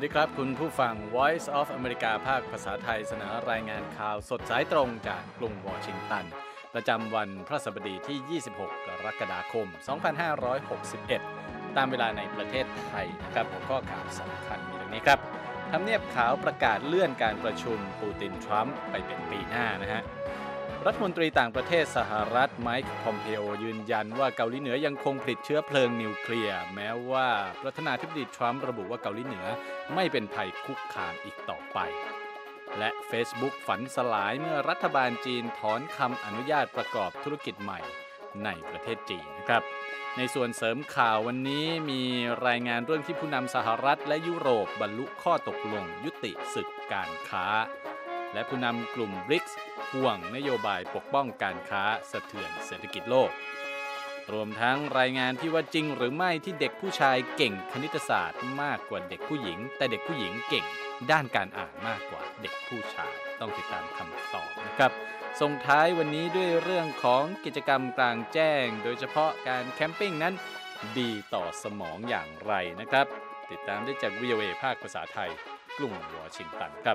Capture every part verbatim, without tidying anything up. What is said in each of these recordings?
ดีครับคุณผู้ฟัง Voice of America ภาคภาษาไทยเสนอรายงานข่าวสดสายตรงจากกรุงวอชิงตันประจำวันพฤหัสบดีที่ยี่สิบหกกรกฎาคมสองพันห้าร้อยหกสิบเอ็ดตามเวลาในประเทศไทยนะครับหัวข้อข่าวสำคัญมีดังนี้ครับทำเนียบขาวประกาศเลื่อนการประชุมปูตินทรัมป์ไปเป็นปีหน้านะฮะรัฐมนตรีต่างประเทศสหรัฐไมค์พอมเพโอยืนยันว่าเกาหลีเหนือยังคงผลิตเชื้อเพลิงนิวเคลียร์แม้ว่าประธานาธิบดีทรัมป์ระบุว่าเกาหลีเหนือไม่เป็นภัยคุกคามอีกต่อไปและ Facebook ฝันสลายเมื่อรัฐบาลจีนถอนคำอนุญาตประกอบธุรกิจใหม่ในประเทศจีนนะครับในส่วนเสริมข่าววันนี้มีรายงานเรื่องที่ผู้นำสหรัฐและยุโรปบรรลุข้อตกลงยุติศึกการค้าและผู้นำกลุ่ม บริกส์ ห่วงนโยบายปกป้องการค้าสะเทือนเศรษฐกิจโลกรวมทั้งรายงานที่ว่าจริงหรือไม่ที่เด็กผู้ชายเก่งคณิตศาสตร์มากกว่าเด็กผู้หญิงแต่เด็กผู้หญิงเก่งด้านการอ่านมากกว่าเด็กผู้ชายต้องติดตามคำตอบนะครับส่งท้ายวันนี้ด้วยเรื่องของกิจกรรมกลางแจ้งโดยเฉพาะการแคมปิ้งนั้นดีต่อสมองอย่างไรนะครับติดตามได้จาก วี โอ เอ ภาคภาษาไทยกรุงวอชิงตันครับ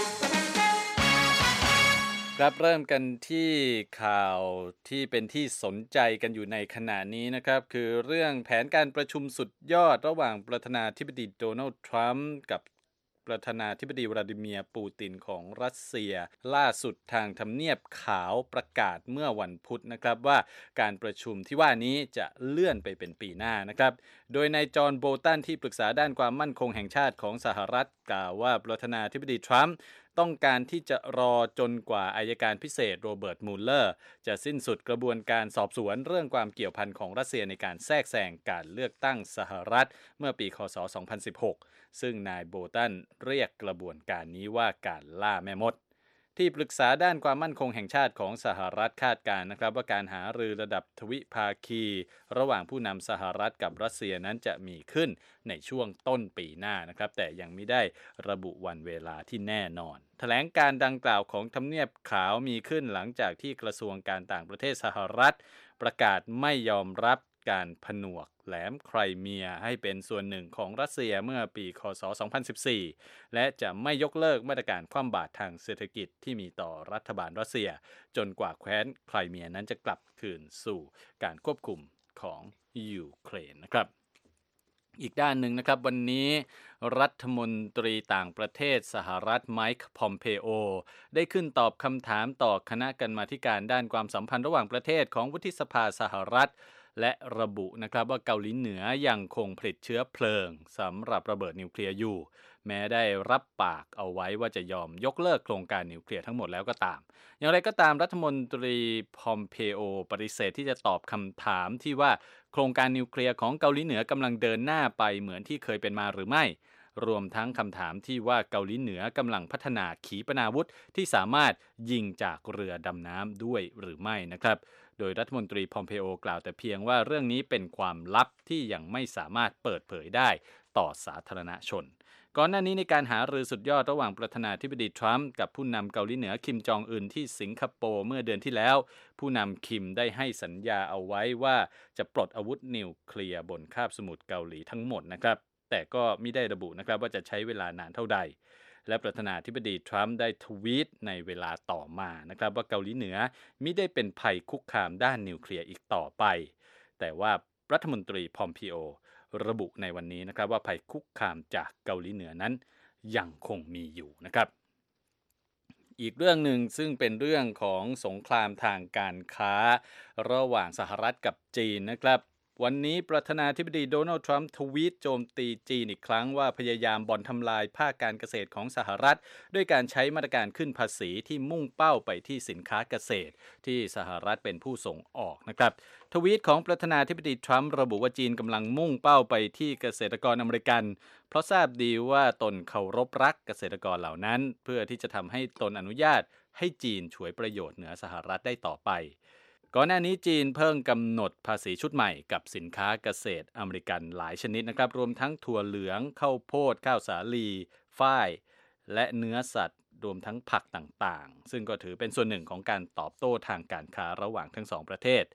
ครับเริ่มกันที่ข่าวที่เป็นที่สนใจกันอยู่ในขณะนี้นะครับคือเรื่องแผนการประชุมสุดยอดระหว่างประธานาธิบดีโดนัลด์ทรัมป์กับประธานาธิบดีวลาดิเมียร์ปูตินของรัสเซียล่าสุดทางทำเนียบขาวประกาศเมื่อวันพุธนะครับว่าการประชุมที่ว่านี้จะเลื่อนไปเป็นปีหน้านะครับโดยนายจอห์นโบลตันที่ปรึกษาด้านความมั่นคงแห่งชาติของสหรัฐกล่าวว่าประธานาธิบดีทรัมป์ต้องการที่จะรอจนกว่าอัยการพิเศษโรเบิร์ตมูลเลอร์จะสิ้นสุดกระบวนการสอบสวนเรื่องความเกี่ยวพันของรัสเซียในการแทรกแซงการเลือกตั้งสหรัฐเมื่อปีคศสองพันสิบหกซึ่งนายโบลตันเรียกกระบวนการนี้ว่าการล่าแม่มดที่ปรึกษาด้านความมั่นคงแห่งชาติของสหรัฐคาดการณ์นะครับว่าการหารือระดับทวิภาคีระหว่างผู้นำสหรัฐกับรัสเซียนั้นจะมีขึ้นในช่วงต้นปีหน้านะครับแต่ยังไม่ได้ระบุวันเวลาที่แน่นอนแถลงการดังกล่าวของทำเนียบขาวมีขึ้นหลังจากที่กระทรวงการต่างประเทศสหรัฐประกาศไม่ยอมรับการผนวกแหลมไครเมียให้เป็นส่วนหนึ่งของรัสเซียเมื่อปีคศสองพันสิบสี่และจะไม่ยกเลิกมาตรการคว่ำบาตรทางเศรษฐกิจที่มีต่อรัฐบาลรัสเซียจนกว่าแคว้นไครเมียนั้นจะกลับคืนสู่การควบคุมของยูเครนนะครับอีกด้านหนึ่งนะครับวันนี้รัฐมนตรีต่างประเทศสหรัฐไมค์พอมเพโอได้ขึ้นตอบคำถามต่อคณะกรรมาธิการด้านความสัมพันธ์ระหว่างประเทศของวุฒิสภาสหรัฐและระบุนะครับว่าเกาหลีเหนือยังคงผลิตเชื้อเพลิงสำหรับระเบิดนิวเคลียร์อยู่แม้ได้รับปากเอาไว้ว่าจะยอมยกเลิกโครงการนิวเคลียร์ทั้งหมดแล้วก็ตามอย่างไรก็ตามรัฐมนตรีพอมเพโอปฏิเสธที่จะตอบคำถามที่ว่าโครงการนิวเคลียร์ของเกาหลีเหนือกำลังเดินหน้าไปเหมือนที่เคยเป็นมาหรือไม่รวมทั้งคำถามที่ว่าเกาหลีเหนือกำลังพัฒนาขีปนาวุธที่สามารถยิงจากเรือดำน้ำด้วยหรือไม่นะครับโดยรัฐมนตรีพอมเพโอกล่าวแต่เพียงว่าเรื่องนี้เป็นความลับที่ยังไม่สามารถเปิดเผยได้ต่อสาธารณชนก่อนหน้านี้ในการหารือสุดยอดระหว่างประธานาธิบดีทรัมป์กับผู้นำเกาหลีเหนือคิมจองอึนที่สิงคโปร์เมื่อเดือนที่แล้วผู้นำคิมได้ให้สัญญาเอาไว้ว่าจะปลดอาวุธนิวเคลียร์บนคาบสมุทรเกาหลีทั้งหมดนะครับแต่ก็ไม่ได้ระบุนะครับว่าจะใช้เวลานานเท่าใดและประธานาธิบดีทรัมป์ได้ทวีตในเวลาต่อมานะครับว่าเกาหลีเหนือมิได้เป็นภัยคุกคามด้านนิวเคลียร์อีกต่อไปแต่ว่ารัฐมนตรีพอมพิโอระบุในวันนี้นะครับว่าภัยคุกคามจากเกาหลีเหนือนั้นยังคงมีอยู่นะครับอีกเรื่องหนึ่งซึ่งเป็นเรื่องของสงครามทางการค้าระหว่างสหรัฐกับจีนนะครับวันนี้ประธานาธิบดีโดนัลด์ทรัมป์ทวีตโจมตีจีนอีกครั้งว่าพยายามบ่อนทำลายภาคการเกษตรของสหรัฐด้วยการใช้มาตรการขึ้นภาษีที่มุ่งเป้าไปที่สินค้าเกษตรที่สหรัฐเป็นผู้ส่งออกนะครับทวีตของประธานาธิบดีทรัมป์ระบุว่าจีนกำลังมุ่งเป้าไปที่เกษตรกรอเมริกันเพราะทราบดีว่าตนเคารพรักเกษตรกรเหล่านั้นเพื่อที่จะทำให้ตนอนุญาตให้จีนฉวยประโยชน์เหนือสหรัฐได้ต่อไปก่อนหน้านี้จีนเพิ่งกำหนดภาษีชุดใหม่กับสินค้าเกษตรอเมริกันหลายชนิดนะครับรวมทั้งถั่วเหลืองข้าวโพดข้าวสาลีฝ้ายและเนื้อสัตว์รวมทั้งผักต่างๆซึ่งก็ถือเป็นส่วนหนึ่งของการตอบโต้ทางการค้าระหว่างทั้งสองประเทศ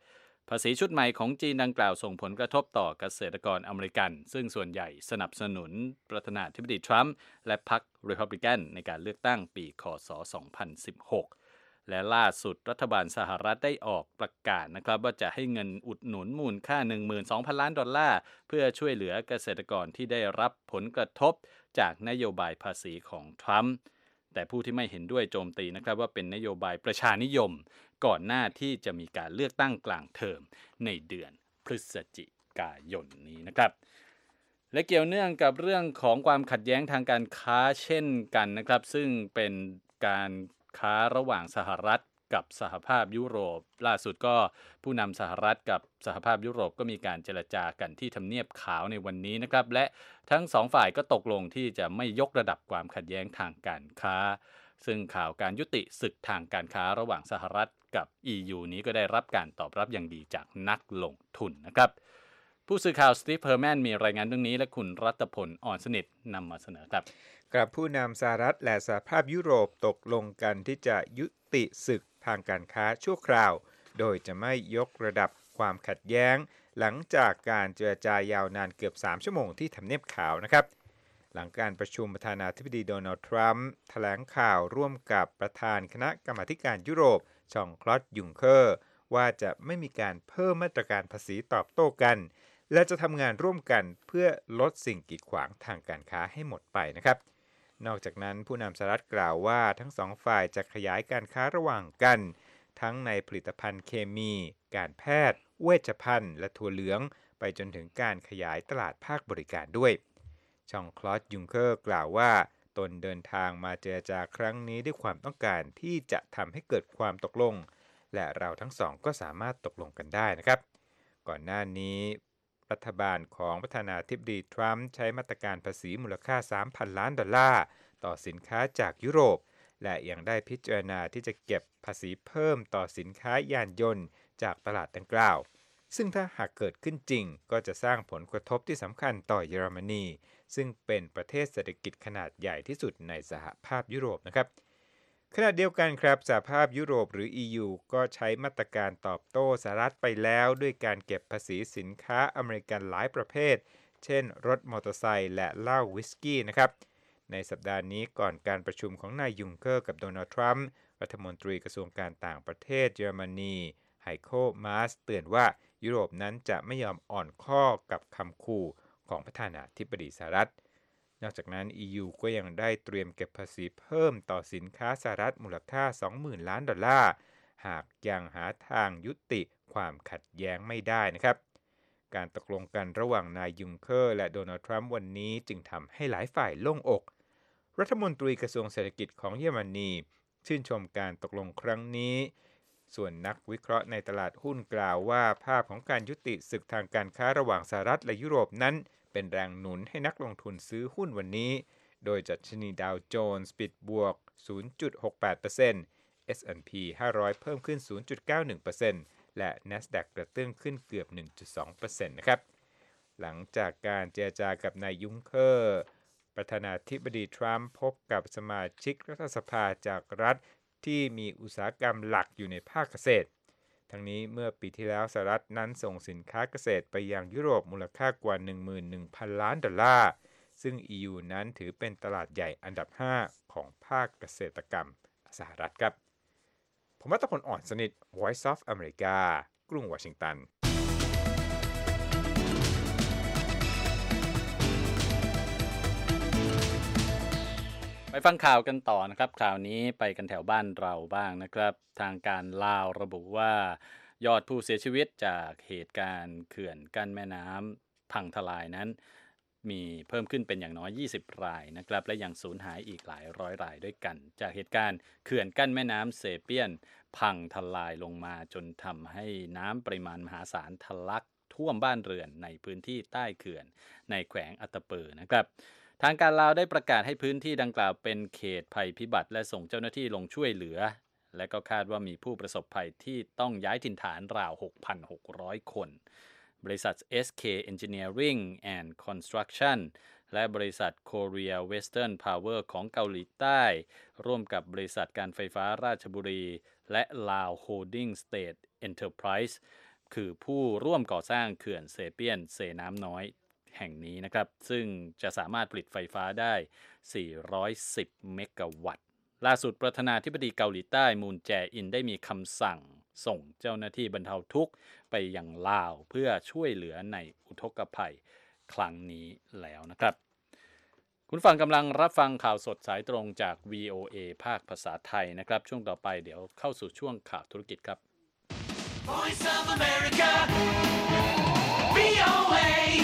ภาษีชุดใหม่ของจีนดังกล่าวส่งผลกระทบต่อเกษตรกรอเมริกันซึ่งส่วนใหญ่สนับสนุนประธานาธิบดีทรัมป์และพรรครีพับลิกันในการเลือกตั้งปีค.ศ. สองพันสิบหกและล่าสุดรัฐบาลสหรัฐได้ออกประกาศนะครับว่าจะให้เงินอุดหนุนมูลค่า หนึ่งหมื่นสองพัน ล้านดอลลาร์เพื่อช่วยเหลือเกษตรกรที่ได้รับผลกระทบจากนโยบายภาษีของทรัมป์แต่ผู้ที่ไม่เห็นด้วยโจมตีนะครับว่าเป็นนโยบายประชานิยมก่อนหน้าที่จะมีการเลือกตั้งกลางเทอมในเดือนพฤศจิกายนนี้นะครับและเกี่ยวเนื่องกับเรื่องของความขัดแย้งทางการค้าเช่นกันนะครับซึ่งเป็นการค้าระหว่างสหรัฐกับสหภาพยุโรปล่าสุดก็ผู้นำสหรัฐกับสหภาพยุโรปก็มีการเจรจากันที่ทำเนียบขาวในวันนี้นะครับและทั้งสองฝ่ายก็ตกลงที่จะไม่ยกระดับความขัดแย้งทางการค้าซึ่งข่าวการยุติศึกทางการค้าระหว่างสหรัฐกับ อี ยู นี้ก็ได้รับการตอบรับอย่างดีจากนักลงทุนนะครับผู้สื่อข่าวสตีฟเฮอร์แมนมีรายงานเรื่องนี้และคุณรัตพลอ่อนสนิทนำมาเสนอครับกับผู้นำสหรัฐและสหภาพยุโรปตกลงกันที่จะยุติศึกทางการค้าชั่วคราวโดยจะไม่ยกระดับความขัดแย้งหลังจากการเจรจายาวนานเกือบสามชั่วโมงที่ทำเนียบขาวนะครับหลังการประชุมประธานาธิบดีโดนัลด์ทรัมป์แถลงข่าวร่วมกับประธานคณะกรรมาการยุโรปชองคลอดยุงเคอร์ว่าจะไม่มีการเพิ่มมาตรการภาษีตอบโต้กันและจะทำงานร่วมกันเพื่อลดสิ่งกีดขวางทางการค้าให้หมดไปนะครับนอกจากนั้นผู้นำสหรัฐกล่าวว่าทั้งสองฝ่ายจะขยายการค้าระหว่างกันทั้งในผลิตภัณฑ์เคมีการแพทย์เวชภัณฑ์และถั่วเหลืองไปจนถึงการขยายตลาดภาคบริการด้วยชองคลอดยุงเคอร์กล่าวว่าตนเดินทางมาเจรจาครั้งนี้ด้วยความต้องการที่จะทำให้เกิดความตกลงและเราทั้งสองก็สามารถตกลงกันได้นะครับก่อนหน้านี้รัฐบาลของประธานาธิบดีทรัมป์ใช้มาตรการภาษีมูลค่า สามพัน ล้านดอลลาร์ต่อสินค้าจากยุโรปและยังได้พิจารณาที่จะเก็บภาษีเพิ่มต่อสินค้ายานยนต์จากตลาดดังกล่าวซึ่งถ้าหากเกิดขึ้นจริงก็จะสร้างผลกระทบที่สำคัญต่อเยอรมนีซึ่งเป็นประเทศเศรษฐกิจขนาดใหญ่ที่สุดในสหภาพยุโรปนะครับขณะเดียวกันครับสหภาพยุโรปหรือ อี ยู ก็ใช้มาตรการตอบโต้สหรัฐไปแล้วด้วยการเก็บภาษีสินค้าอเมริกันหลายประเภทเช่นรถมอเตอร์ไซค์และเหล้าวิสกี้นะครับในสัปดาห์นี้ก่อนการประชุมของนายยุงเกอร์กับโดนัลด์ทรัมป์รัฐมนตรีกระทรวงการต่างประเทศเยอรมนีไฮโคมาสเตือนว่ายุโรปนั้นจะไม่ยอมอ่อนข้อกับคำขู่ของประธานาธิบดีสหรัฐนอกจากนั้น อี ยู ก็ยังได้เตรียมเก็บภาษีเพิ่มต่อสินค้าสหรัฐมูลค่า สองหมื่น ล้านดอลลาร์หากยังหาทางยุติความขัดแย้งไม่ได้นะครับการตกลงกันระหว่างนายยุงเคอร์และโดนัลด์ทรัมป์วันนี้จึงทำให้หลายฝ่ายโล่งอกรัฐมนตรีกระทรวงเศรษฐกิจของเยอรมนีชื่นชมการตกลงครั้งนี้ส่วนนักวิเคราะห์ในตลาดหุ้นกล่าวว่าภาพของการยุติศึกทางการค้าระหว่างสหรัฐและยุโรปนั้นเป็นแรงหนุนให้นักลงทุนซื้อหุ้นวันนี้โดยดัชนีดาวโจนส์ปิดบวก ศูนย์จุดหกแปดเปอร์เซ็นต์ เอส แอนด์ พี ห้าร้อยเพิ่มขึ้น ศูนย์จุดเก้าหนึ่งเปอร์เซ็นต์ และ NASDAQ กระเตื้องขึ้นเกือบ หนึ่งจุดสองเปอร์เซ็นต์ นะครับหลังจากการเจรจากับนายยุงเคอร์ประธานาธิบดีทรัมป์พบกับสมาชิกรัฐสภาจากรัฐที่มีอุตสาหกรรมหลักอยู่ในภาคเกษตรทั้งนี้เมื่อปีที่แล้วสหรัฐนั้นส่งสินค้าเกษตรไปยังยุโรปมูลค่ากว่า หนึ่งหมื่นหนึ่งพัน ล้านดอลลาร์ซึ่ง อี ยู นั้นถือเป็นตลาดใหญ่อันดับห้าของภาคเกษตรกรรมสหรัฐครับผมรัตพลอ่อนสนิท Voice of America กรุงวอชิงตันไปฟังข่าวกันต่อนะครับข่าวนี้ไปกันแถวบ้านเราบ้างนะครับทางการลาวระบุว่ายอดผู้เสียชีวิตจากเหตุการณ์เขื่อนกั้นแม่น้ำพังทลายนั้นมีเพิ่มขึ้นเป็นอย่างน้อยยี่สิบรายนะครับและยังสูญหายอีกหลายร้อยรายด้วยกันจากเหตุการณ์เขื่อนกั้นแม่น้ำเซเปียนพังทลายลงมาจนทำให้น้ำปริมาณมหาศาลทะลักท่วมบ้านเรือนในพื้นที่ใต้เขื่อนในแขวงอัตตปือนะครับทางการลาวได้ประกาศให้พื้นที่ดังกล่าวเป็นเขตภัยพิบัติและส่งเจ้าหน้าที่ลงช่วยเหลือและก็คาดว่ามีผู้ประสบภัยที่ต้องย้ายถิ่นฐานราว หกพันหกร้อย คนบริษัท เอส เค Engineering and Construction และบริษัท Korea Western Power ของเกาหลีใต้ร่วมกับบริษัทการไฟฟ้าราชบุรีและ Lao Holding State Enterprise คือผู้ร่วมก่อสร้างเขื่อนเซเปียนเซน้ำน้อยแห่งนี้นะครับซึ่งจะสามารถผลิตไฟฟ้าได้สี่ร้อยสิบเมกะวัตต์ล่าสุดประธานาธิบดีเกาหลีใต้มูนแจอินได้มีคำสั่งส่งเจ้าหน้าที่บรรเทาทุกข์ไปยังลาวเพื่อช่วยเหลือในอุทกภัยครั้งนี้แล้วนะครับคุณฟังกำลังรับฟังข่าวสดสายตรงจาก วี โอ เอ ภาคภาษาไทยนะครับช่วงต่อไปเดี๋ยวเข้าสู่ช่วงข่าวธุรกิจครับ Voice of America วี โอ เอ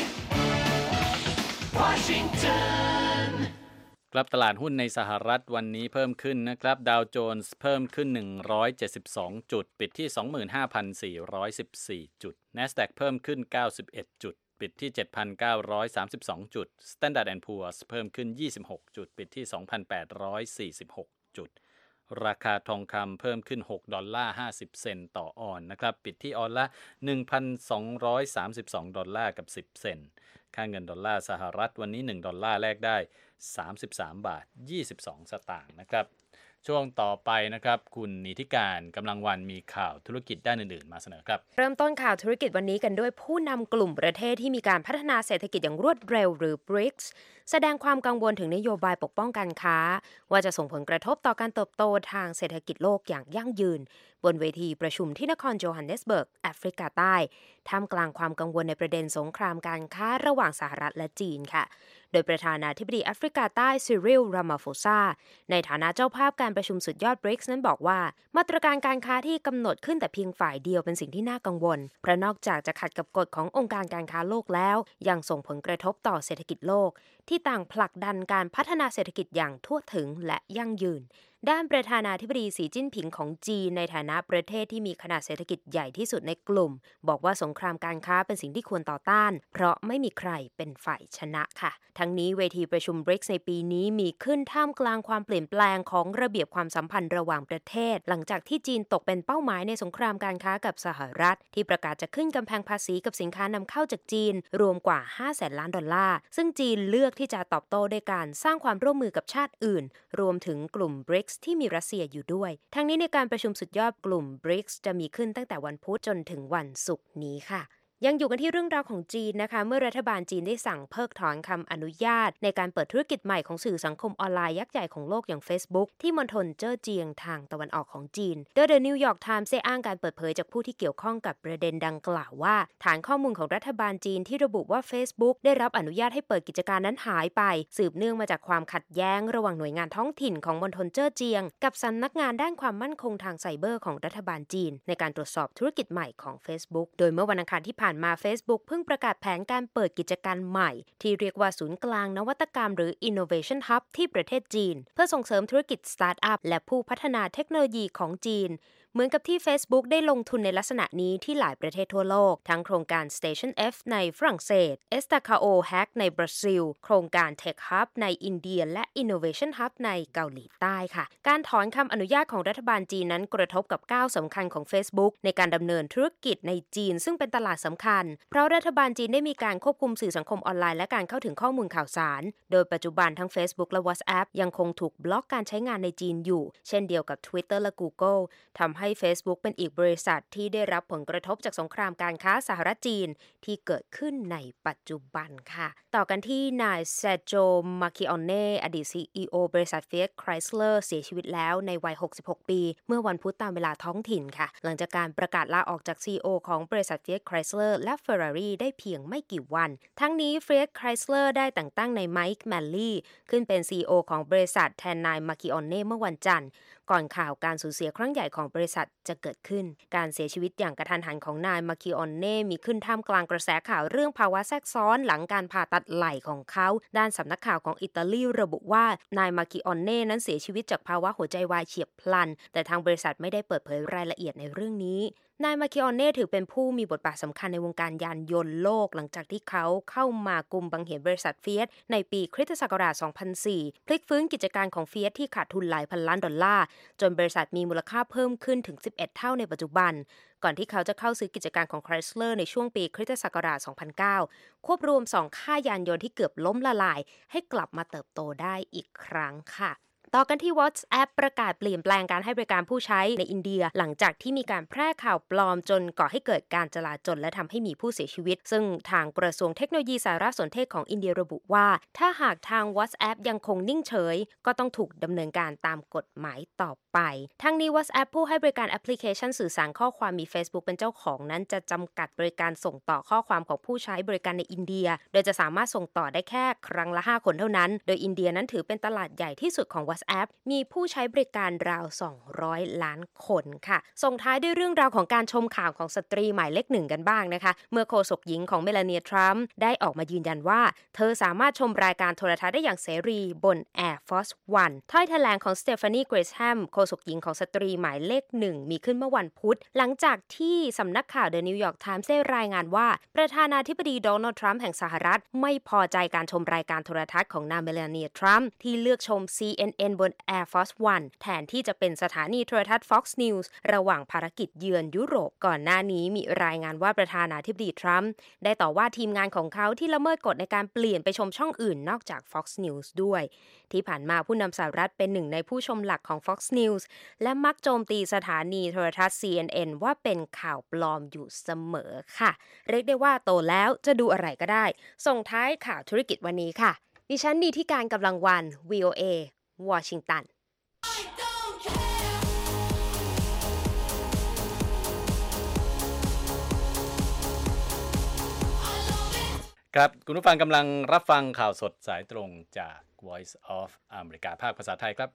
Washington ครับตลาดหุ้นในสหรัฐวันนี้เพิ่มขึ้นนะครับดาวโจนส์เพิ่มขึ้นหนึ่งร้อยเจ็ดสิบสองจุดปิดที่ สองหมื่นห้าพันสี่ร้อยสิบสี่ จุด NASDAQ เพิ่มขึ้นเก้าสิบเอ็ดจุดปิดที่ เจ็ดพันเก้าร้อยสามสิบสอง จุด Standard แอนด์ Poor's เพิ่มขึ้นยี่สิบหกจุดปิดที่ สองพันแปดร้อยสี่สิบหก จุดราคาทองคำเพิ่มขึ้นหกดอลลาร์ห้าสิบเซนต์ต่อออนซ์นะครับปิดที่ออนซ์ละ หนึ่งพันสองร้อยสามสิบสอง ดอลลาร์กับสิบเซนต์ค่าเงินดอลลาร์สหรัฐวันนี้หนึ่งดอลลาร์แลกได้สามสิบสามบาทยี่สิบสองสตางค์นะครับช่วงต่อไปนะครับคุณนิติการกำลังวันมีข่าวธุรกิจด้านอื่นๆมาเสนอครับเริ่มต้นข่าวธุรกิจวันนี้กันด้วยผู้นำกลุ่มประเทศที่มีการพัฒนาเศรษฐกิจอย่างรวดเร็วหรือ บริกส์ แสดงความกังวลถึงนโยบายปกป้องการค้าว่าจะส่งผลกระทบต่อการเติบโตทางเศรษฐกิจโลกอย่างยั่งยืนบนเวทีประชุมที่นครโจฮันเนสเบิร์กแอฟริกาใต้ท่ามกลางความกังวลในประเด็นสงครามการค้าระหว่างสหรัฐและจีนค่ะโดยประธานาธิบดีแอฟริกาใต้ซิริล รามาโฟซาในฐานะเจ้าภาพการประชุมสุดยอด บริกส์ นั้นบอกว่ามาตรการการค้าที่กำหนดขึ้นแต่เพียงฝ่ายเดียวเป็นสิ่งที่น่ากังวลเพราะนอกจากจะขัดกับกฎขององค์การการค้าโลกแล้วยังส่งผลกระทบต่อเศรษฐกิจโลกที่ต่างผลักดันการพัฒนาเศรษฐกิจอย่างทั่วถึงและยั่งยืนด้านประธานาธิบดีสีจิ้นผิงของจีนในฐานะประเทศที่มีขนาดเศรษฐกิจใหญ่ที่สุดในกลุ่มบอกว่าสงครามการค้าเป็นสิ่งที่ควรต่อต้านเพราะไม่มีใครเป็นฝ่ายชนะค่ะทั้งนี้เวทีประชุม บริกส์ ในปีนี้มีขึ้นท่ามกลางความเปลี่ยนแปลงของระเบียบความสัมพันธ์ระหว่างประเทศหลังจากที่จีนตกเป็นเป้าหมายในสงครามการค้ากับสหรัฐที่ประกาศจะขึ้นกำแพงภาษีกับสินค้านำเข้าจากจีนรวมกว่าห้าแสนล้านดอลลาร์ซึ่งจีนเลือกที่จะตอบโต้ด้วยการสร้างความร่วมมือกับชาติอื่นรวมถึงกลุ่ม บริกส์ ที่มีรัสเซียอยู่ด้วยทั้งนี้ในการประชุมสุดยอดกลุ่ม บริกส์ จะมีขึ้นตั้งแต่วันพุธจนถึงวันศุกร์นี้ค่ะยังอยู่กันที่เรื่องราวของจีนนะคะเมื่อรัฐบาลจีนได้สั่งเพิกถอนคำอนุญาตในการเปิดธุรกิจใหม่ของสื่อสังคมออนไลน์ยักษ์ใหญ่ของโลกอย่าง Facebook ที่มณฑลเจ้อเจียงทางตะวันออกของจีนโดย The New York Times ได้อ้างการเปิดเผยจากผู้ที่เกี่ยวข้องกับประเด็นดังกล่าวว่าฐานข้อมูลของรัฐบาลจีนที่ระบุว่า Facebook ได้รับอนุญาตให้เปิดกิจการนั้นหายไปสืบเนื่องมาจากความขัดแย้งระหว่างหน่วยงานท้องถิ่นของมณฑลเจ้อเจียงกับสำนักงานด้านความมั่นคงทางไซเบอร์ของรัฐบาลจีนในการตรวจสอบธุรกิจใหม่ของ Facebook โดยเมื่อวันอังคารที่ผ่านมา Facebookเพิ่งประกาศแผนการเปิดกิจการใหม่ที่เรียกว่าศูนย์กลางนวัตกรรมหรือ Innovation Hub ที่ประเทศจีนเพื่อส่งเสริมธุรกิจสตาร์ทอัพและผู้พัฒนาเทคโนโลยีของจีนเหมือนกับที่ Facebook ได้ลงทุนในลักษณะนี้ที่หลายประเทศทั่วโลกทั้งโครงการ Station F ในฝรั่งเศส Estacao Hack ในบราซิลโครงการ Tech Hub ในอินเดียและ Innovation Hub ในเกาหลีใต้ค่ะการถอนคำอนุญาตของรัฐบาลจีนนั้นกระทบกับก้าวสำคัญของ Facebook ในการดำเนินธุรกิจในจีนซึ่งเป็นตลาดสำคัญเพราะรัฐบาลจีนได้มีการควบคุมสื่อสังคมออนไลน์และการเข้าถึงข้อมูลข่าวสารโดยปัจจุบันทั้ง Facebook และ WhatsApp ยังคงถูกบล็อกการใช้งานในจีนอยู่เช่นเดียวกับ Twitter และ Google ทำให้ Facebook เป็นอีกบริษัทที่ได้รับผลกระทบจากสงครามการค้าสหรัฐจีนที่เกิดขึ้นในปัจจุบันค่ะต่อกันที่นายเซโจ มาคิออนเน่อดีต ซี อี โอ บริษัท Fiat Chrysler เสียชีวิตแล้วในวัยหกสิบหกปีเมื่อวันพุธตามเวลาท้องถิ่นค่ะหลังจากการประกาศลาออกจาก ซี อี โอ ของบริษัท Fiat Chrysler และ Ferrari ได้เพียงไม่กี่วันทั้งนี้ Fiat Chrysler ได้แต่งตั้งนายไมค์ แมลลี่ขึ้นเป็น ซี อี โอ ของบริษัทแทนนาย มาคิออนเน่เมื่อวันจันทร์ก่อนข่าวการสูญเสียครั้งใหญ่ของบริษัทจะเกิดขึ้นการเสียชีวิตอย่างกระทันหันของนาย มาคิออนเน่มีขึ้นท่ามกลางกระแสข่าวเรื่องภาวะแทรกซ้อนหลังการผ่าตัดไหล่ของเขาด้านสำนักข่าวของอิตาลีระบุว่านาย มาคิออนเน่นั้นเสียชีวิตจากภาวะหัวใจวายเฉียบพลันแต่ทางบริษัทไม่ได้เปิดเผยรายละเอียดในเรื่องนี้นาย มาคิออนเน่ถือเป็นผู้มีบทบาทสำคัญในวงการยานยนต์โลกหลังจากที่เขาเข้ามากุมบังเหียนบริษัท Fiat ในปีคริสตศักราช สองพันสี่ พลิกฟื้นกิจการของ Fiat ที่ขาดทุนหลายพันล้านดอลลาร์จนบริษัทมีมูลค่าเพิ่มขึ้นถึงสิบเอ็ดเท่าในปัจจุบันก่อนที่เขาจะเข้าซื้อกิจการของ Chrysler ในช่วงปีคริสตศักราช สองพันเก้า ควบรวมสองค่ายยานยนต์ที่เกือบล้มละลายให้กลับมาเติบโตได้อีกครั้งค่ะต่อกันที่ WhatsApp ประกาศเปลี่ยนแปลงการให้บริการผู้ใช้ในอินเดียหลังจากที่มีการแพร่ข่าวปลอมจนก่อให้เกิดการจลาจลและทำให้มีผู้เสียชีวิตซึ่งทางกระทรวงเทคโนโลยีสารสนเทศของอินเดียระบุว่าถ้าหากทาง WhatsApp ยังคงนิ่งเฉยก็ต้องถูกดำเนินการตามกฎหมายต่อไปทั้งนี้ WhatsApp ผู้ให้บริการแอปพลิเคชันสื่อสารข้อความมี Facebook เป็นเจ้าของนั้นจะจำกัดบริการส่งต่อข้อความของผู้ใช้บริการในอินเดียโดยจะสามารถส่งต่อได้แค่ครั้งละห้าคนเท่านั้นโดยอินเดียนั้นถือเป็นตลาดใหญ่ที่สุดของ WhatsApp มีผู้ใช้บริการราวสองร้อยล้านคนค่ะส่งท้ายด้วยเรื่องราวของการชมข่าวของสตรีหมายเลขหนึ่งกันบ้างนะคะเมื่อโฆษกหญิงของเมลานีทรัมป์ได้ออกมายืนยันว่าเธอสามารถชมรายการโทรทัศน์ได้อย่างเสรีบน Air Force One ถ้อยแถลงของสเตฟานีเกรแฮมโฆษกหญิงของสตรีหมายเลขหนึ่งมีขึ้นเมื่อวันพุธหลังจากที่สำนักข่าว The New York Times ได้รายงานว่าประธานาธิบดีโดนัลด์ทรัมป์แห่งสหรัฐไม่พอใจการชมรายการโทรทัศน์ของนางเมลานีทรัมป์ที่เลือกชม ซี เอ็น เอ็น บน Air Force One แทนที่จะเป็นสถานีโทรทัศน์ Fox News ระหว่างภารกิจเยือนยุโรปก่อนหน้านี้มีรายงานว่าประธานาธิบดีทรัมป์ได้ต่อว่าทีมงานของเขาที่ละเมิดกฎในการเปลี่ยนไปชมช่องอื่นนอกจาก Fox News ด้วยที่ผ่านมาผู้นำสหรัฐเป็นหนึ่งในผู้ชมหลักของ Fox News และมักโจมตีสถานีโทรทัศน์ ซี เอ็น เอ็น ว่าเป็นข่าวปลอมอยู่เสมอค่ะเรียกได้ว่าโตแล้วจะดูอะไรก็ได้ส่งท้ายข่าวธุรกิจวันนี้ค่ะดิฉันดีที่การกำลังวัน วี โอ เอ วอชิงตันครับคุณผู้ฟังกำลังรับฟังข่าวสดสายตรงจาก Voice of America ภาคภาษาไทยครับ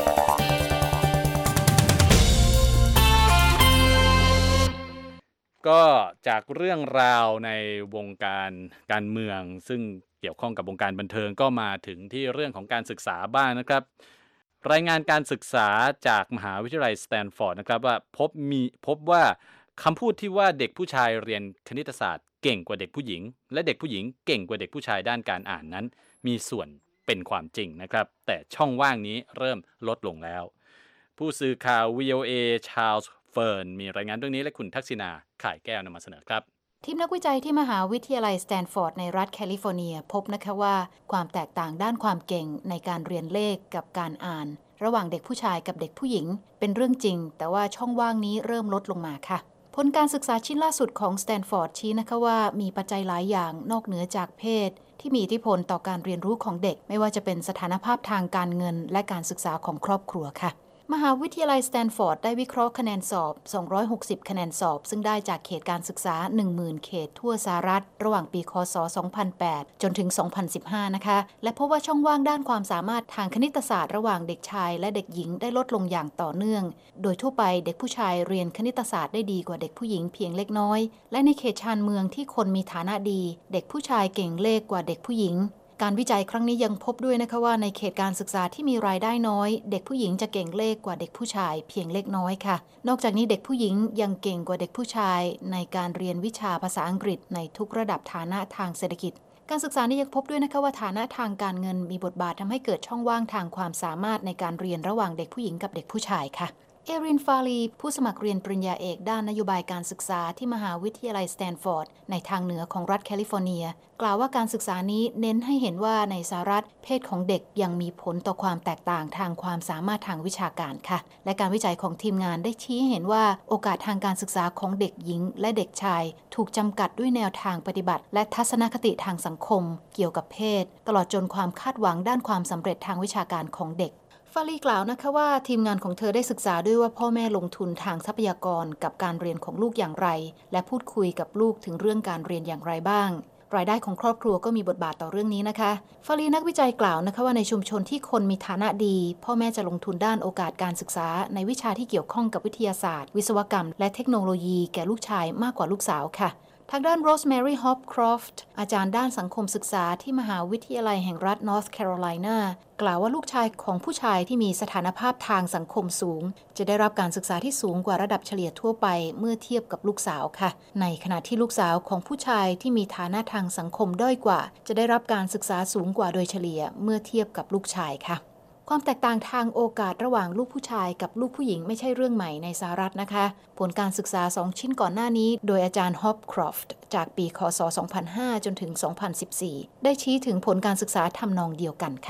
ก็จากเรื่องราวในวงการการเมืองซึ่งเกี่ยวข้องกับวงการบันเทิงก็มาถึงที่เรื่องของการศึกษาบ้างนะครับรายงานการศึกษาจากมหาวิทยาลัยสแตนฟอร์ดนะครับว่าพบมีพบว่าคำพูดที่ว่าเด็กผู้ชายเรียนคณิตศาสตร์เก่งกว่าเด็กผู้หญิงและเด็กผู้หญิงเก่งกว่าเด็กผู้ชายด้านการอ่านนั้นมีส่วนเป็นความจริงนะครับแต่ช่องว่างนี้เริ่มลดลงแล้วผู้สื่อข่าว วี โอ เอ ชาร์ลส์เฟิร์นมีรายงานเรื่องนี้และคุณทักษิณาข่ายแก้วนำมาเสนอครับทีมนักวิจัยที่มหาวิทยาลัยสแตนฟอร์ดในรัฐแคลิฟอร์เนียพบนะคะว่าความแตกต่างด้านความเก่งในการเรียนเลขกับการอ่านระหว่างเด็กผู้ชายกับเด็กผู้หญิงเป็นเรื่องจริงแต่ว่าช่องว่างนี้เริ่มลดลงมาค่ะผลการศึกษาชิ้นล่าสุดของสแตนฟอร์ดชี้นะคะว่ามีปัจจัยหลายอย่างนอกเหนือจากเพศที่มีอิทธิพลต่อการเรียนรู้ของเด็กไม่ว่าจะเป็นสถานภาพทางการเงินและการศึกษาของครอบครัวค่ะมหาวิทยาลัยสแตนฟอร์ดได้วิเคราะห์คะแนนสอบสองร้อยหกสิบคะแนนสอบซึ่งได้จากเขตการศึกษา หนึ่งหมื่น เขตทั่วสหรัฐระหว่างปีคศสองพันแปดจนถึงสองพันสิบห้านะคะและพบว่าช่องว่างด้านความสามารถทางคณิตศาสตร์ระหว่างเด็กชายและเด็กหญิงได้ลดลงอย่างต่อเนื่องโดยทั่วไปเด็กผู้ชายเรียนคณิตศาสตร์ได้ดีกว่าเด็กผู้หญิงเพียงเล็กน้อยและในเขตชานเมืองที่คนมีฐานะดีเด็กผู้ชายเก่งเลขกว่าเด็กผู้หญิงการวิจัยครั้งนี้ยังพบด้วยนะคะว่าในเขตการศึกษาที่มีรายได้น้อยเด็กผู้หญิงจะเก่งเลขกว่าเด็กผู้ชายเพียงเล็กน้อยค่ะนอกจากนี้เด็กผู้หญิงยังเก่งกว่าเด็กผู้ชายในการเรียนวิชาภาษาอังกฤษในทุกระดับฐานะทางเศรษฐกิจการศึกษานี้ยังพบด้วยนะคะว่าฐานะทางการเงินมีบทบาททำให้เกิดช่องว่างทางความสามารถในการเรียนระหว่างเด็กผู้หญิงกับเด็กผู้ชายค่ะเอรินฟาลีผู้สมัครเรียนปริญญาเอกด้านนโยบายการศึกษาที่มหาวิทยาลัยสแตนฟอร์ดในทางเหนือของรัฐแคลิฟอร์เนียกล่าวว่าการศึกษานี้เน้นให้เห็นว่าในสหรัฐเพศของเด็กยังมีผลต่อความแตกต่างทางความสามารถทางวิชาการค่ะและการวิจัยของทีมงานได้ชี้ให้เห็นว่าโอกาสทางการศึกษาของเด็กหญิงและเด็กชายถูกจำกัดด้วยแนวทางปฏิบัติและทัศนคติทางสังคมเกี่ยวกับเพศตลอดจนความคาดหวังด้านความสำเร็จทางวิชาการของเด็กฟาลีกล่าวนะคะว่าทีมงานของเธอได้ศึกษาด้วยว่าพ่อแม่ลงทุนทางทรัพยากรกับการเรียนของลูกอย่างไรและพูดคุยกับลูกถึงเรื่องการเรียนอย่างไรบ้างรายได้ของครอบครัวก็มีบทบาทต่อเรื่องนี้นะคะฟาลีนักวิจัยกล่าวนะคะว่าในชุมชนที่คนมีฐานะดีพ่อแม่จะลงทุนด้านโอกาสการศึกษาในวิชาที่เกี่ยวข้องกับวิทยาศาสตร์วิศวกรรมและเทคโนโลยีแก่ลูกชายมากกว่าลูกสาวค่ะทางด้านโรสแมรี่ฮอปครอฟต์อาจารย์ด้านสังคมศึกษาที่มหาวิทยาลัยแห่งรัฐนอร์ทแคโรไลนากล่าวว่าลูกชายของผู้ชายที่มีสถานภาพทางสังคมสูงจะได้รับการศึกษาที่สูงกว่าระดับเฉลี่ยทั่วไปเมื่อเทียบกับลูกสาวค่ะในขณะที่ลูกสาวของผู้ชายที่มีฐานะทางสังคมด้อยกว่าจะได้รับการศึกษาสูงกว่าโดยเฉลี่ยเมื่อเทียบกับลูกชายค่ะความแตกต่างทางโอกาสระหว่างลูกผู้ชายกับลูกผู้หญิงไม่ใช่เรื่องใหม่ในสหรัฐนะคะผลการศึกษาสองชิ้นก่อนหน้านี้โดยอาจารย์ฮอปครอฟต์จากปีคศสองพันห้าจนถึงสองพันสิบสี่ได้ชี้ถึงผลการศึกษาทำนองเดียวกันค่ะ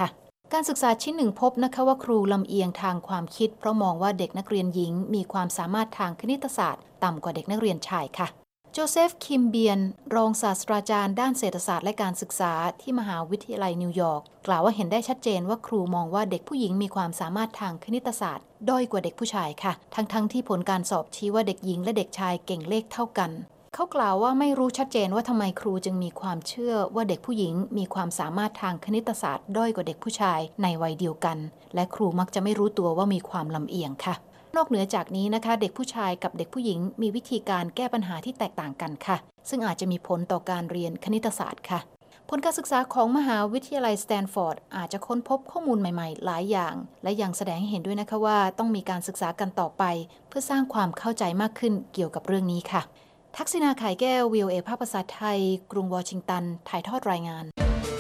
การศึกษาชิ้นหนึ่งพบนะคะว่าครูลำเอียงทางความคิดเพราะมองว่าเด็กนักเรียนหญิงมีความสามารถทางคณิตศาสตร์ต่ำกว่าเด็กนักเรียนชายค่ะโจเซฟคิมเบียนรองศาสตราจารย์ด้านเศรษฐศาสตร์และการศึกษาที่มหาวิทยาลัยนิวยอร์กกล่าวว่าเห็นได้ชัดเจนว่าครูมองว่าเด็กผู้หญิงมีความสามารถทางคณิตศาสตร์ด้อยกว่าเด็กผู้ชายค่ะทั้งๆ ท, ที่ผลการสอบชี้ว่าเด็กหญิงและเด็กชายเก่งเลขเท่ากันเขากล่าวว่าไม่รู้ชัดเจนว่าทำไมครูจึงมีความเชื่อว่าเด็กผู้หญิงมีความสามารถทางคณิตศาสตร์ด้อยกว่าเด็กผู้ชายในวัยเดียวกันและครูมักจะไม่รู้ตัวว่ามีความลำเอียงค่ะนอกเหนือจากนี้นะคะเด็กผู้ชายกับเด็กผู้หญิงมีวิธีการแก้ปัญหาที่แตกต่างกันค่ะซึ่งอาจจะมีผลต่อการเรียนคณิตศาสตร์ค่ะผลการศึกษาของมหาวิทยาลัยสแตนฟอร์ดอาจจะค้นพบข้อมูลใหม่ๆหลายอย่างและยังแสดงให้เห็นด้วยนะคะว่าต้องมีการศึกษากันต่อไปเพื่อสร้างความเข้าใจมากขึ้นเกี่ยวกับเรื่องนี้ค่ะทักษิณา ไข่แก้ว วี โอ เอ ภาคภาษาไทยกรุงวอชิงตันถ่ายทอดรายงาน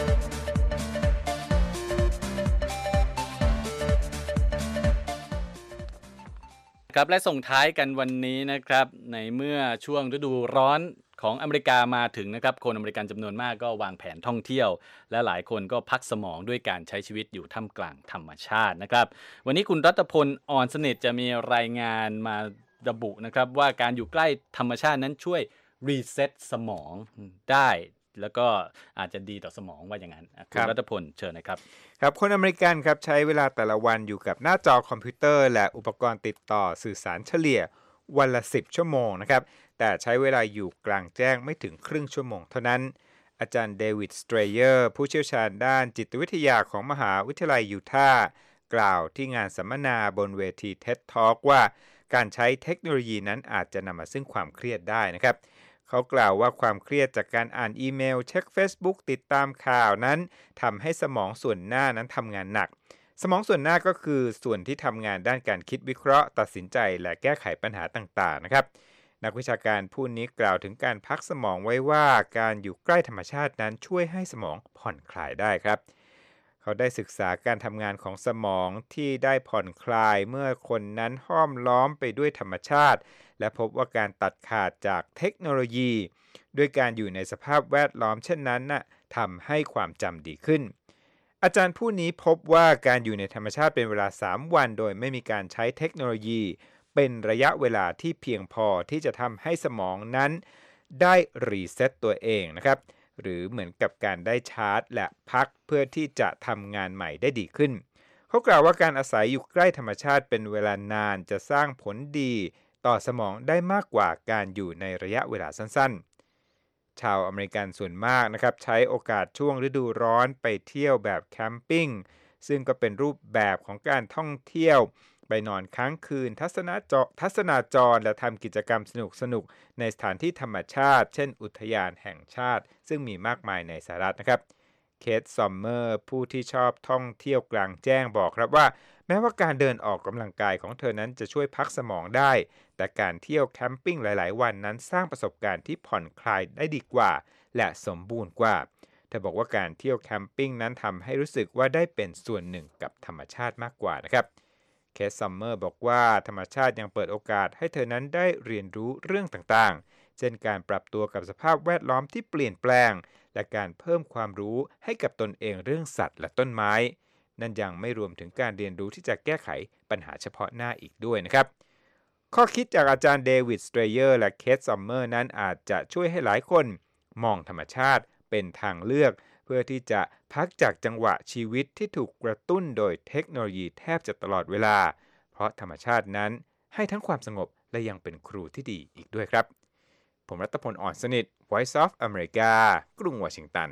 ครับและส่งท้ายกันวันนี้นะครับในเมื่อช่วงฤดูร้อนของอเมริกามาถึงนะครับคนอเมริกันจำนวนมากก็วางแผนท่องเที่ยวและหลายคนก็พักสมองด้วยการใช้ชีวิตอยู่ท่ามกลางธรรมชาตินะครับวันนี้คุณรัตพลอ่อนสนิทจะมีรายงานมาระบุนะครับว่าการอยู่ใกล้ธรรมชาตินั้นช่วยรีเซ็ตสมองได้แล้วก็อาจจะดีต่อสมองว่าอย่างนั้นคุณรัตพลเชิญนะครับครับคนอเมริกันครับใช้เวลาแต่ละวันอยู่กับหน้าจอคอมพิวเตอร์และอุปกรณ์ติดต่อสื่อสารเฉลี่ยวันละสิบชั่วโมงนะครับแต่ใช้เวลาอยู่กลางแจ้งไม่ถึงครึ่งชั่วโมงเท่านั้นอาจารย์เดวิดสเตรเยอร์ผู้เชี่ยวชาญด้านจิตวิทยาของมหาวิทยาลัยยูทาห์กล่าวที่งานสัมมนาบนเวที เท็ด Talk ว่าการใช้เทคโนโลยีนั้นอาจจะนำมาซึ่งความเครียดได้นะครับเขากล่าวว่าความเครียดจากการอ่านอีเมลเช็ค Facebook ติดตามข่าวนั้นทำให้สมองส่วนหน้านั้นทำงานหนักสมองส่วนหน้าก็คือส่วนที่ทำงานด้านการคิดวิเคราะห์ตัดสินใจและแก้ไขปัญหาต่างๆนะครับนักวิชาการผู้นี้กล่าวถึงการพักสมองไว้ว่าการอยู่ใกล้ธรรมชาตินั้นช่วยให้สมองผ่อนคลายได้ครับเขาได้ศึกษาการทำงานของสมองที่ได้ผ่อนคลายเมื่อคนนั้นห้อมล้อมไปด้วยธรรมชาติและพบว่าการตัดขาดจากเทคโนโลยีด้วยการอยู่ในสภาพแวดล้อมเช่นนั้นน่ะทำให้ความจำดีขึ้นอาจารย์ผู้นี้พบว่าการอยู่ในธรรมชาติเป็นเวลาสามวันโดยไม่มีการใช้เทคโนโลยีเป็นระยะเวลาที่เพียงพอที่จะทำให้สมองนั้นได้รีเซ็ตตัวเองนะครับหรือเหมือนกับการได้ชาร์จและพักเพื่อที่จะทำงานใหม่ได้ดีขึ้นเขากล่าวว่าการอาศัยอยู่ใกล้ธรรมชาติเป็นเวลานานจะสร้างผลดีต่อสมองได้มากกว่าการอยู่ในระยะเวลาสั้นๆชาวอเมริกันส่วนมากนะครับใช้โอกาสช่วงฤดูร้อนไปเที่ยวแบบแคมปิ้งซึ่งก็เป็นรูปแบบของการท่องเที่ยวไปนอนค้างคืนทัศนาจรทัศนาจรและทำกิจกรรมสนุกๆในสถานที่ธรรมชาติเช่นอุทยานแห่งชาติซึ่งมีมากมายในสหรัฐนะครับเคท ซอมเมอร์ผู้ที่ชอบท่องเที่ยวกลางแจ้งบอกครับว่าแม้ว่าการเดินออกกำลังกายของเธอนั้นจะช่วยพักสมองได้แต่การเที่ยวแคมปิ้งหลายๆวันนั้นสร้างประสบการณ์ที่ผ่อนคลายได้ดีกว่าและสมบูรณ์กว่าเธอบอกว่าการเที่ยวแคมปิ้งนั้นทำให้รู้สึกว่าได้เป็นส่วนหนึ่งกับธรรมชาติมากกว่านะครับเคท ซัมเมอร์บอกว่าธรรมชาติยังเปิดโอกาสให้เธอนั้นได้เรียนรู้เรื่องต่างๆเช่นการปรับตัวกับสภาพแวดล้อมที่เปลี่ยนแปลงและการเพิ่มความรู้ให้กับตนเองเรื่องสัตว์และต้นไม้นั่นยังไม่รวมถึงการเรียนรู้ที่จะแก้ไขปัญหาเฉพาะหน้าอีกด้วยนะครับข้อคิดจากอาจารย์เดวิด สเตรเยอร์และเคท ซัมเมอร์นั้นอาจจะช่วยให้หลายคนมองธรรมชาติเป็นทางเลือกเพื่อที่จะพักจากจังหวะชีวิตที่ถูกกระตุ้นโดยเทคโนโลยีแทบจะตลอดเวลาเพราะธรรมชาตินั้นให้ทั้งความสงบและยังเป็นครูที่ดีอีกด้วยครับผมรัตพล อ่อนสนิท Voice of America กรุงวอชิงตัน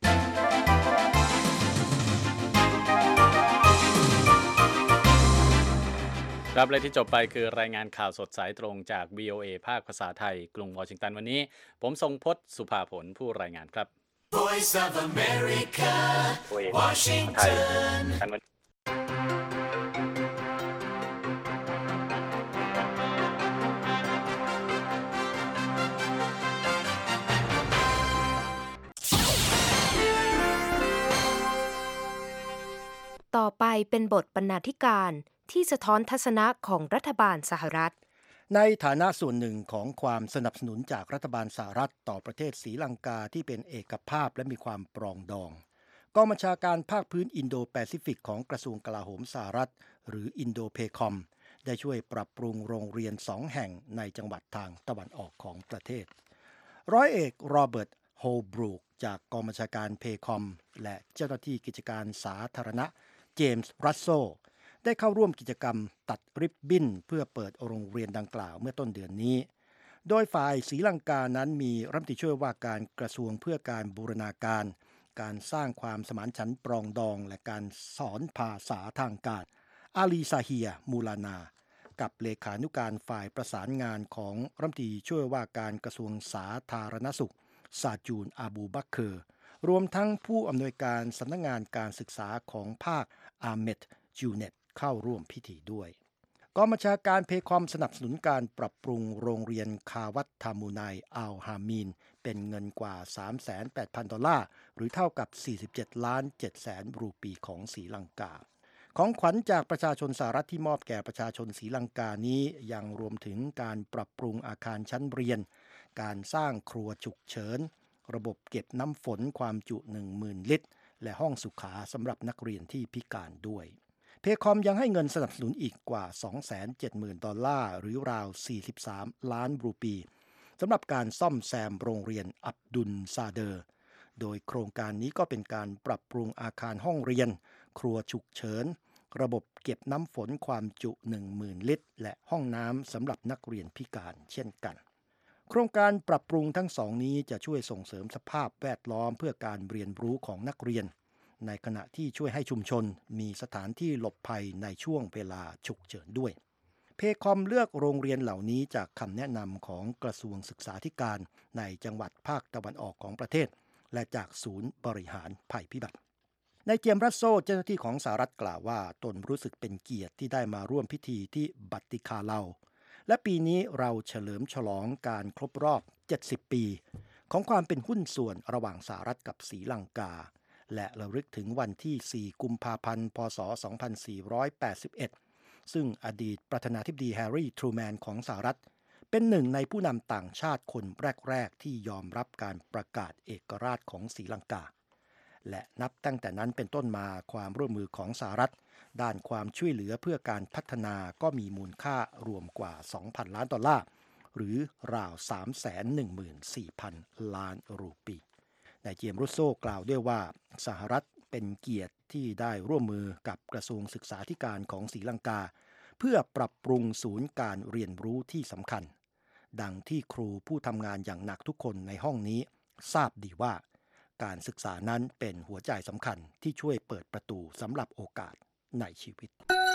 ครับและที่จบไปคือรายงานข่าวสดสายตรงจาก วี โอ เอ ภาคภาษาไทยกรุงวอชิงตันวันนี้ผมทรงพจน์สุภาผลผู้รายงานครับ Voice of America, Washington. ต่อไปเป็นบทบรรณาธิการที่สะท้อนทัศนะของรัฐบาลสหรัฐในฐานะส่วนหนึ่งของความสนับสนุนจากรัฐบาลสหรัฐต่อประเทศศรีลังกาที่เป็นเอกภาพและมีความปรองดองกองบัญชาการภาคพื้นอินโดแปซิฟิกของกระทรวงกลาโหมสหรัฐหรืออินโดเพคอมได้ช่วยปรับปรุงโรงเรียนสองแห่งในจังหวัดทางตะวันออกของประเทศร้อยเอกโรเบิร์ตโฮบรูคจากกองบัญชาการเพคอมและเจ้าหน้าที่กิจการสาธารณะเจมส์รัสโซได้เข้าร่วมกิจกรรมตัดริบบิ้นเพื่อเปิดโรงเรียนดังกล่าวเมื่อต้นเดือนนี้โดยฝ่ายศรีลังกานั้นมีรัฐมนตรีช่วยว่าการกระทรวงเพื่อการบูรณาการการสร้างความสมานฉันท์ปรองดองและการสอนภาษาทางการอาลีซาเฮียมูลานากับเลขานุการฝ่ายประสานงานของรัฐมนตรีช่วยว่าการกระทรวงสาธารณสุขซาจูนอาบูบักเคอร์รวมทั้งผู้อำนวยการสำนักงานการศึกษาของภาคอาเมดจูเนตเข้าร่วมพิธีด้วยกองบัญชาการเพคอมสนับสนุนการปรับปรุงโรงเรียนคาวัตทามูไนอัลฮามีนเป็นเงินกว่า สามแสนแปดพัน ดอลลาร์หรือเท่ากับ สี่สิบเจ็ดล้านเจ็ดแสน รูปีของศรีลังกาของขวัญจากประชาชนสหรัฐที่มอบแก่ประชาชนศรีลังกานี้ยังรวมถึงการปรับปรุงอาคารชั้นเรียนการสร้างครัวฉุกเฉินระบบเก็บน้ำฝนความจุ หนึ่งหมื่น ลิตรและห้องสุขาสำหรับนักเรียนที่พิการด้วยเพคอมยังให้เงินสนับสนุนอีกกว่า สองแสนเจ็ดหมื่น ดอลลาร์หรือราว สี่สิบสาม ล้านรูปีสำหรับการซ่อมแซมโรงเรียนอับดุลซาเดอร์โดยโครงการนี้ก็เป็นการปรับปรุงอาคารห้องเรียนครัวฉุกเฉินระบบเก็บน้ำฝนความจุ หนึ่งหมื่น ลิตรและห้องน้ำสำหรับนักเรียนพิการเช่นกันโครงการปรับปรุงทั้งสองนี้จะช่วยส่งเสริมสภาพแวดล้อมเพื่อการเรียนรู้ของนักเรียนในขณะที่ช่วยให้ชุมชนมีสถานที่หลบภัยในช่วงเวลาฉุกเฉินด้วยเพคอมเลือกโรงเรียนเหล่านี้จากคำแนะนำของกระทรวงศึกษาธิการในจังหวัดภาคตะวันออกของประเทศและจากศูนย์บริหารภัยพิบัตินายเจมส์รัสโซเจ้าหน้าที่ของสหรัฐกล่าวว่าตนรู้สึกเป็นเกียรติที่ได้มาร่วมพิธีที่บัตติคาเลาและปีนี้เราเฉลิมฉลองการครบรอบเจ็ดสิบปีของความเป็นหุ้นส่วนระหว่างสหรัฐกับศรีลังกาและระลึกถึงวันที่สี่กุมภาพันธ์พ.ศ. สองพันสี่ร้อยแปดสิบเอ็ดซึ่งอดีตประธานาธิบดีแฮร์รี่ทรูแมนของสหรัฐเป็นหนึ่งในผู้นำต่างชาติคนแรกๆที่ยอมรับการประกาศเอกราชของศรีลังกาและนับตั้งแต่นั้นเป็นต้นมาความร่วมมือของสหรัฐด้านความช่วยเหลือเพื่อการพัฒนาก็มีมูลค่ารวมกว่า สองพัน ล้านดอลลาร์หรือราว สามแสนหนึ่งหมื่นสี่พัน ล้านรูปีนายเจมส์รัสโซกล่าวด้วยว่าสหรัฐเป็นเกียรติที่ได้ร่วมมือกับกระทรวงศึกษาธิการของศรีลังกาเพื่อปรับปรุงศูนย์การเรียนรู้ที่สำคัญดังที่ครูผู้ทำงานอย่างหนักทุกคนในห้องนี้ทราบดีว่าการศึกษานั้นเป็นหัวใจสำคัญที่ช่วยเปิดประตูสำหรับโอกาสในชีวิต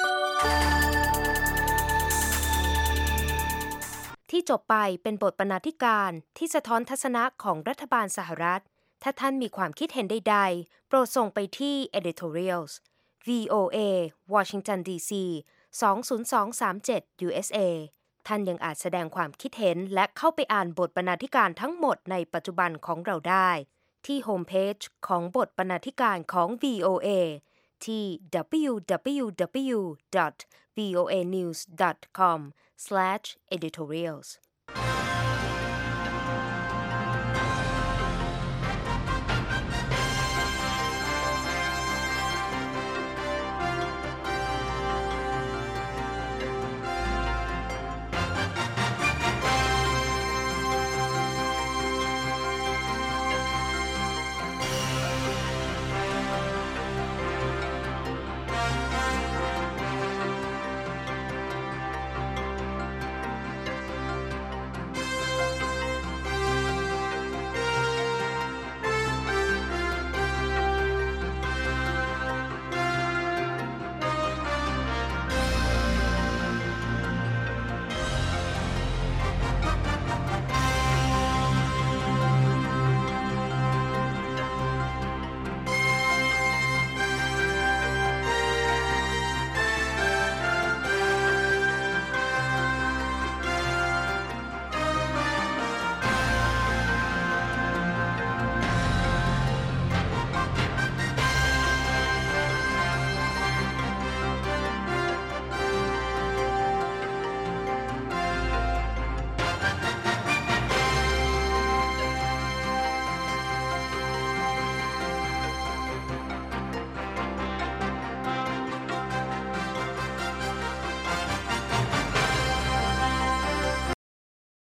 ที่จบไปเป็นบทบรรณาธิการที่สะท้อนทัศนะของรัฐบาลสหรัฐถ้าท่านมีความคิดเห็นใดๆโปรดส่งไปที่ editorials วี โอ เอ Washington ดี ซี สอง ศูนย์ สอง สาม เจ็ด ยู เอส เอ ท่านยังอาจแสดงความคิดเห็นและเข้าไปอ่านบทบรรณาธิการทั้งหมดในปัจจุบันของเราได้ที่โฮมเพจของบทบรรณาธิการของ วี โอ เอ ที่ ดับเบิลยู ดับเบิลยู ดับเบิลยู ดอท วี โอ เอ นิวส์ ดอท คอม สแลช อีดิทอเรียลส์